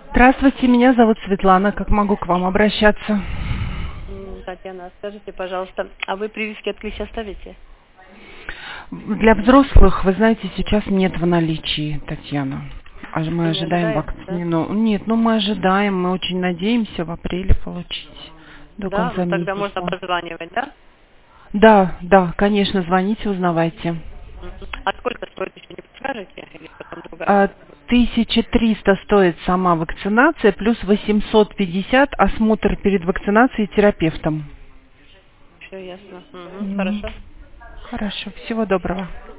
Здравствуйте, меня зовут Светлана. Как могу к вам обращаться? Татьяна, скажите, пожалуйста, а вы прививки от клеща ставите? Для взрослых, вы знаете, сейчас нет в наличии, Татьяна. Мы Вы не ожидаем ожидаете, да? вакцину. Нет, мы ожидаем, мы очень надеемся в апреле получить до Да, конца ну тогда можно месяца. прозванивать, да? Да, конечно, звоните, узнавайте. А сколько стоит, еще не подскажете? Или потом другая? 1300 стоит сама вакцинация, плюс 850 осмотр перед вакцинацией терапевтом. Все ясно. Мгм. Хорошо. Хорошо, всего доброго.